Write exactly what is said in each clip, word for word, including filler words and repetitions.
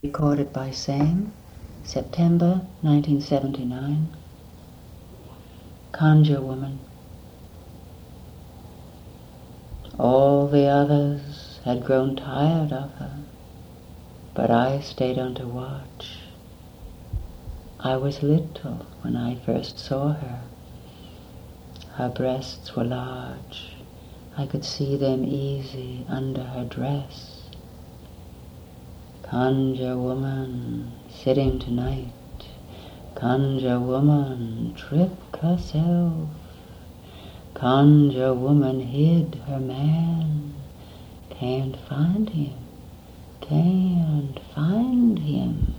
Recorded by Sam, September nineteen seventy-nine. Conjure Woman. All the others had grown tired of her, but I stayed on to watch. I was little when I first saw her. Her breasts were large. I could see them easy under her dress. Conjure woman, sitting tonight. Conjure woman, trick herself. Conjure woman hid her man. Can't find him, can't find him.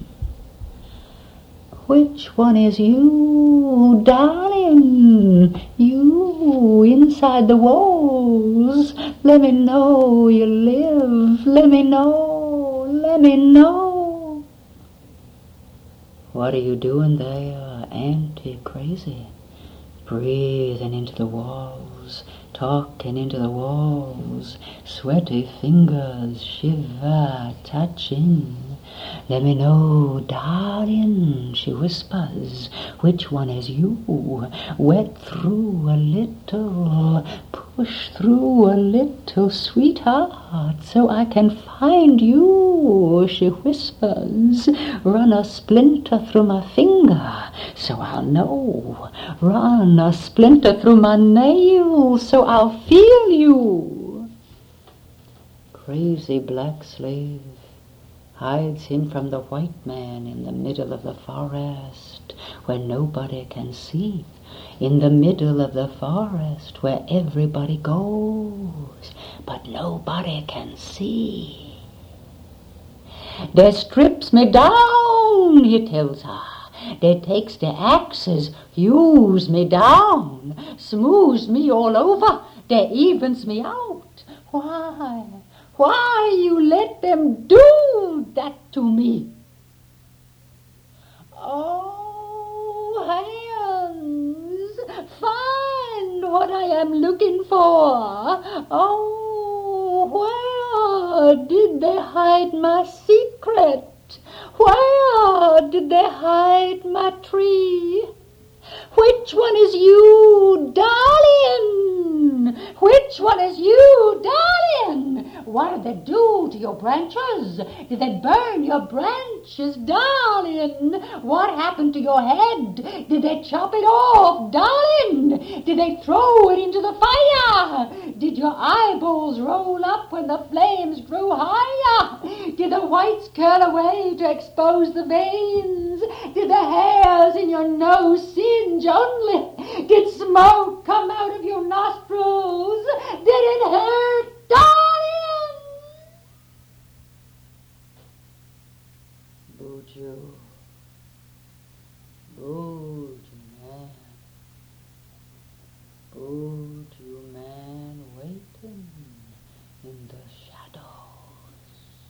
Which one is you, darling? You inside the walls. Let me know you live. Let me know, let me know. What are you doing there, auntie crazy? Breathing into the walls, talking into the walls, sweaty fingers shiver, touching. Let me know, darling, she whispers, which one is you? Wet through a little, push through a little, sweetheart, so I can find you, she whispers. Run a splinter through my finger, so I'll know. Run a splinter through my nail, so I'll feel you. Crazy black slave hides him from the white man in the middle of the forest where nobody can see, in the middle of the forest where everybody goes, but nobody can see. They strips me down, he tells her. They takes the axes, hews me down, smooths me all over, they evens me out. Why? Why you let them do that to me? Oh, hands, find what I am looking for. Oh, where did they hide my secret? Where did they hide my tree? Which one is you, darling? Which one is you, darling? What did they do to your branches? Did they burn your branches, darling? What happened to your head? Did they chop it off, darling? Did they throw it into the fire? Did your eyeballs roll up when the flames grew higher? Did the whites curl away to expose the veins? Did the hairs in your nose singe only? Did smoke come out of your nostrils? Did it hurt, darling? Buju, Buju man, Buju man waiting in the shadows,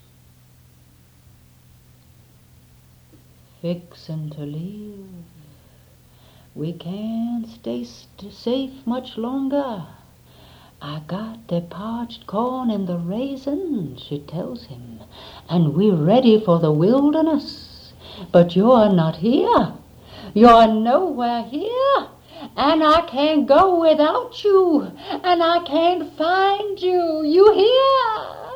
fixin' to leave. We can't stay st- safe much longer. I got the parched corn and the raisins, she tells him, and we're ready for the wilderness. But you're not here. You're nowhere here. And I can't go without you. And I can't find you. You here?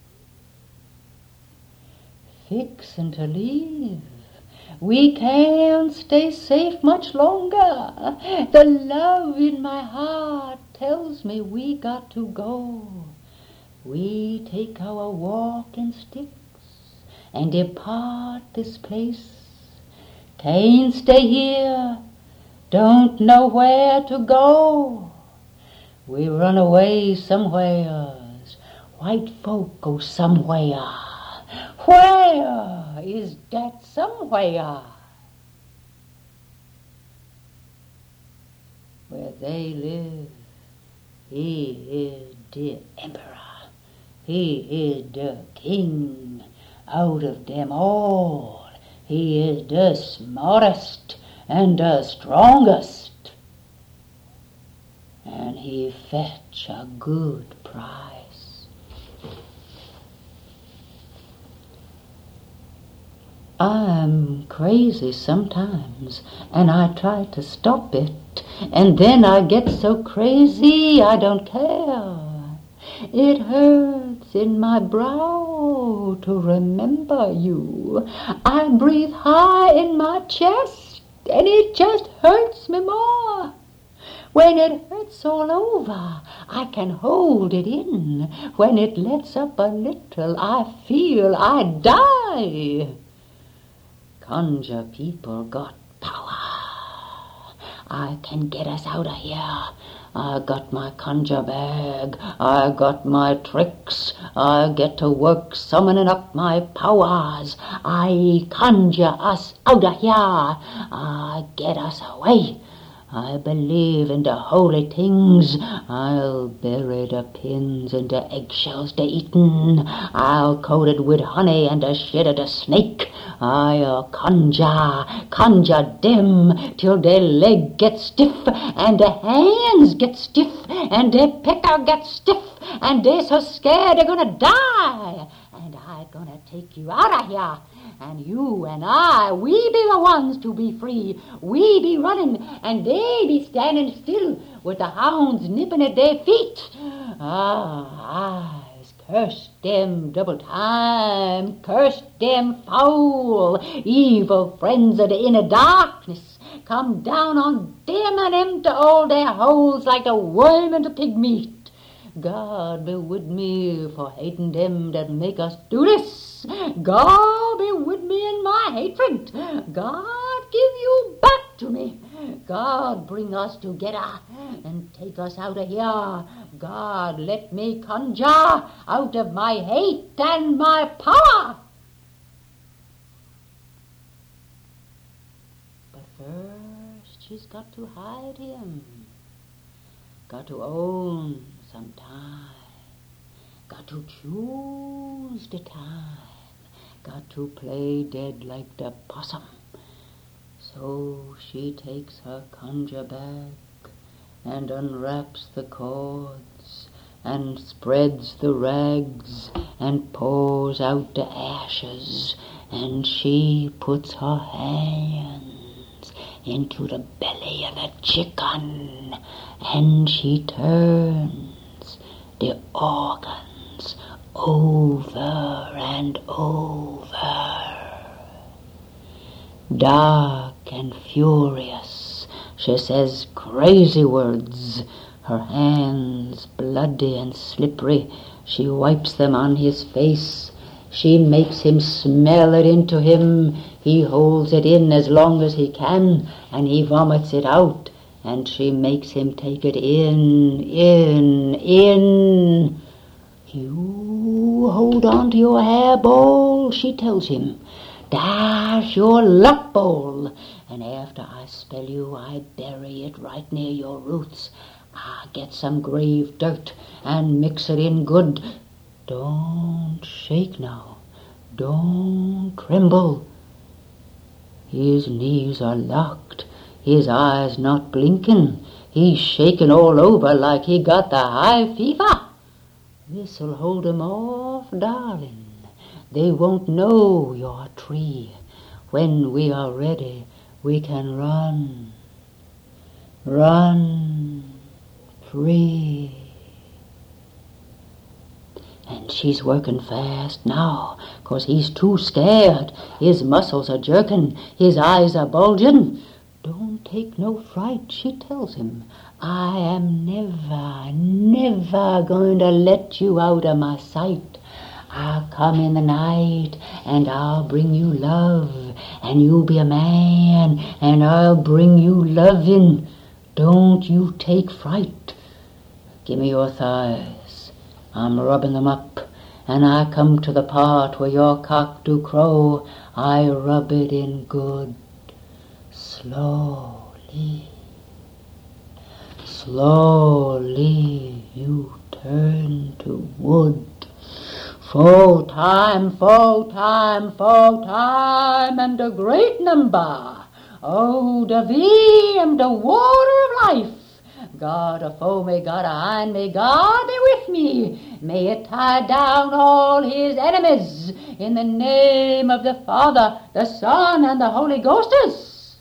Fixin' to leave. We can't stay safe much longer. The love in my heart tells me we got to go. We take our walking sticks and depart this place. Can't stay here, don't know where to go. We run away somewheres. White folk go somewhere. Where is that somewhere? Where they live, he is the emperor. He is the king. Out of them all, he is the smartest and the strongest. And he fetch a good price. I'm crazy sometimes, and I try to stop it, and then I get so crazy I don't care. It hurts in my brow to remember you. I breathe high in my chest, and it just hurts me more. When it hurts all over, I can hold it in. When it lets up a little, I feel I die. Conjure people got power. I can get us out of here. I got my conjure bag. I got my tricks. I get to work summoning up my powers. I conjure us out of here. I get us away. I believe in the holy things. I'll bury the pins in the eggshells they eaten. I'll coat it with honey and the shit of the snake. I'll conjure, conjure them till their leg gets stiff and their hands get stiff and their pecker gets stiff and they're so scared they're gonna die. And I'm gonna take you out of here. And you and I, we be the ones to be free. We be running, and they be standing still with the hounds nipping at their feet. Ah, eyes, curse them double time, curse them foul, evil friends of the inner darkness. Come down on them and empty all their holes like the worm into pig meat. God be with me for hating them that make us do this. God be with me in my hatred. God give you back to me. God bring us together and take us out of here. God let me conjure out of my hate and my power. But first she's got to hide him. Got to own some time. Got to choose the time. Got to play dead like the possum. So she takes her conjure bag and unwraps the cords and spreads the rags and pours out the ashes, and she puts her hands into the belly of the chicken and she turns the organs over and over. Dark and furious, she says crazy words. Her hands bloody and slippery, she wipes them on his face. She makes him smell it into him. He holds it in as long as he can, and he vomits it out. And she makes him take it in, in, in. You hold on to your hairball, she tells him. Dash your luck ball. And after I spell you, I bury it right near your roots. I get some grave dirt and mix it in good. Don't shake now. Don't tremble. His knees are locked. His eyes not blinking. He's shaking all over like he got the high fever. This'll hold him off, darling. They won't know you're a tree. When we are ready, we can run. Run free. And she's working fast now, 'cause he's too scared. His muscles are jerking. His eyes are bulging. Don't take no fright, she tells him. I am never, never going to let you out of my sight. I'll come in the night, and I'll bring you love, and you'll be a man, and I'll bring you loving. Don't you take fright. Give me your thighs. I'm rubbing them up, and I come to the part where your cock do crow. I rub it in good. Slowly, slowly you turn to wood. Full time, full time, full time, and a great number. Oh, the vim, the water of life, God a foe, may God a hind, may God be with me. May it tie down all his enemies. In the name of the Father, the Son, and the Holy Ghostes.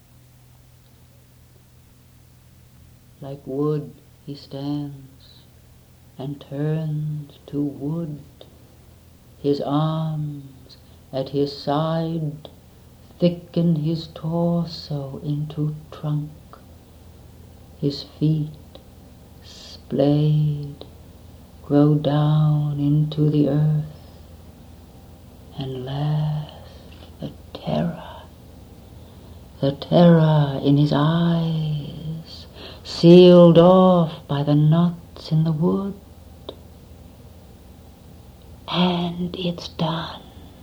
Like wood he stands and turns to wood. His arms at his side thicken his torso into trunk. His feet, splayed, grow down into the earth, and last the terror, the terror in his eyes, sealed off by the knots in the wood. And it's done.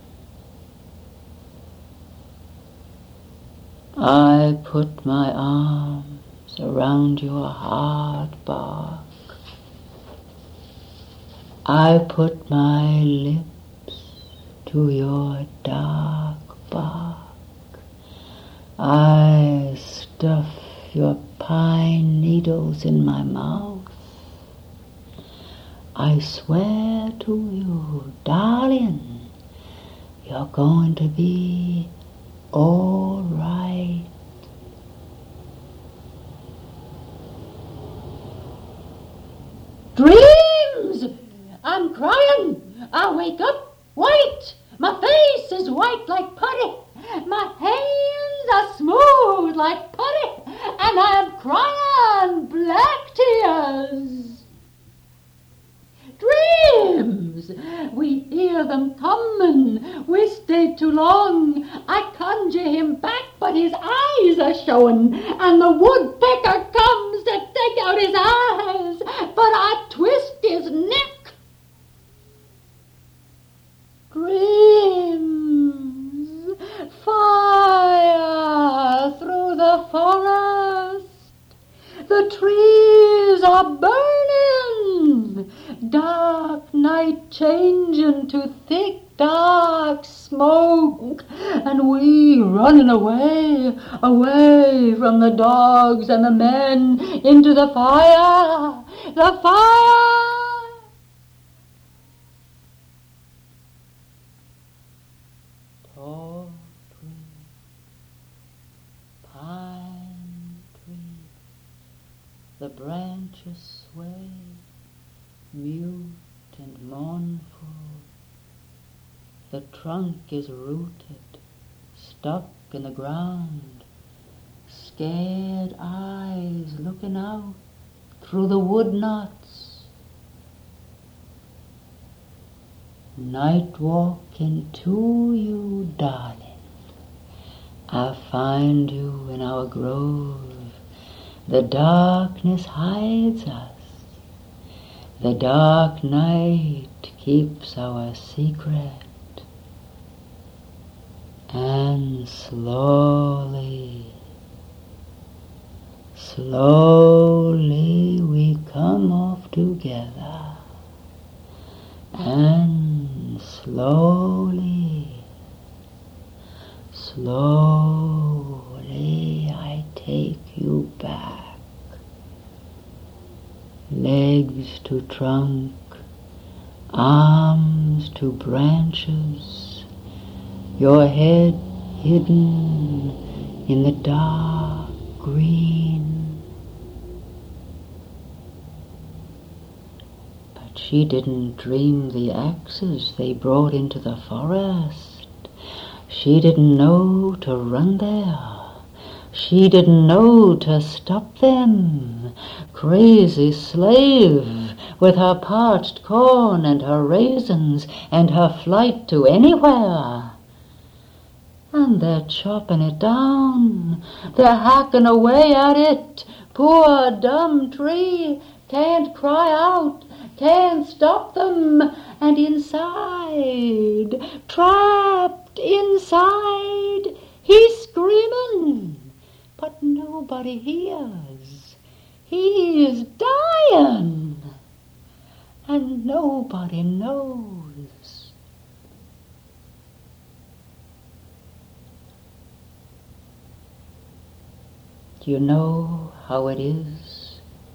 I put my arms around your hard bark. I put my lips to your dark bark. I stuff your pine needles in my mouth. I swear to you, darling, you're going to be all right. Dreams! I'm crying. I wake up white. My face is white like putty. My hands are smooth like putty. And I'm crying black tears. Dreams! We hear them coming. We stay too long. I conjure him back, but his eyes are showing. And the woodpecker comes to take out his eyes, but I twist his neck. Dreams! Fire through the forest. The trees are burning. Dark night changing to thick dark smoke, and we running away, away from the dogs and the men into the fire, the fire. Tall trees, pine trees, the branches sway, mute and mournful. The trunk is rooted, stuck in the ground, scared eyes looking out through the wood knots. Night walking to you, darling. I'll find you in our grove. The darkness hides us. The dark night keeps our secret. And slowly, slowly we come off together. And slowly, slowly I take you back. Legs to trunk, arms to branches, your head hidden in the dark green. But she didn't dream the axes they brought into the forest. She didn't know to run there. She didn't know to stop them. Crazy slave, with her parched corn and her raisins and her flight to anywhere. And they're chopping it down. They're hacking away at it. Poor dumb tree can't cry out, can't stop them. And inside, trapped inside, he's screaming. But nobody hears. He is dying. And nobody knows. Do you know how it is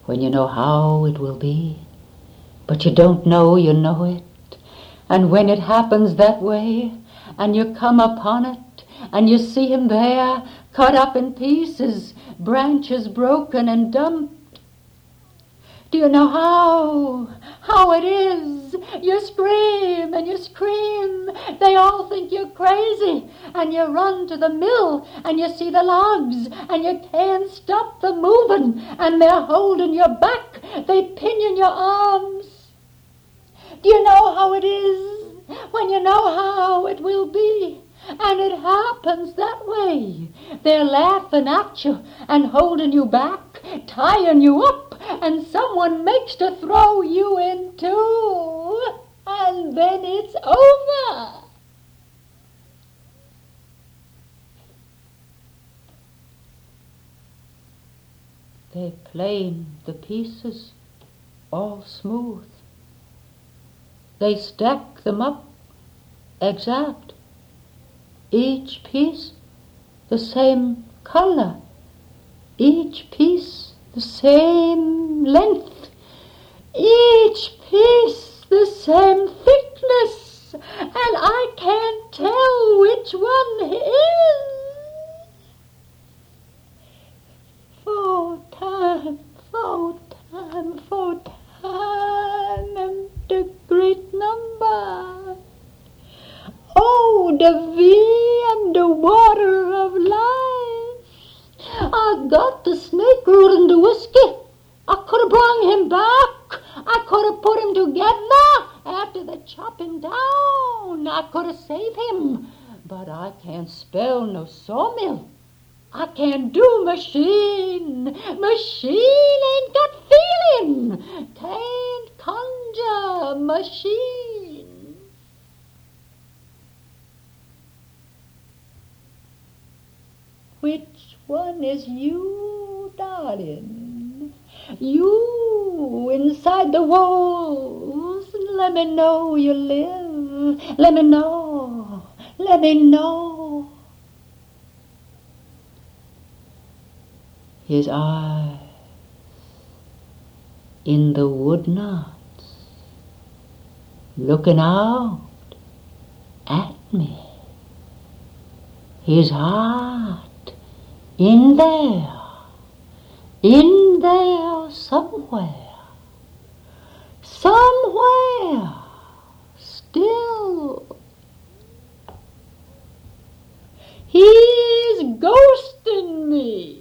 when you know how it will be, but you don't know you know it. And when it happens that way, and you come upon it, and you see him there, cut up in pieces, branches broken and dumped, do you know how? How it is? You scream and you scream. They all think you're crazy. And you run to the mill and you see the logs and you can't stop them moving. And they're holding your back. They pinion your arms. Do you know how it is? When you know how it will be. And it happens that way. They're laughing at you and holding you back, tying you up, and someone makes to throw you in too. And then it's over. They plane the pieces all smooth. They stack them up exact. Each piece the same color, each piece the same length, each piece the same thickness, and I can't tell which one is. For time, for time, for time, and the great number. Oh, the V and the water of life. I got the snake root and the whiskey. I could have brought him back. I could have put him together after the chopping down. I could have saved him. But I can't spell no sawmill. I can't do machine. Machine ain't got feeling. Can't conjure machine. Which one is you, darling? You inside the walls. Let me know you live. Let me know. Let me know. His eyes in the wood knots, looking out at me. His heart in there, in there somewhere, somewhere still. He's ghosting me.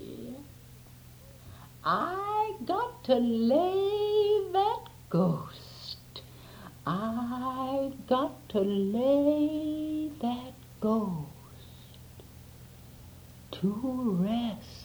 I got to lay that ghost. I got to lay that ghost to rest.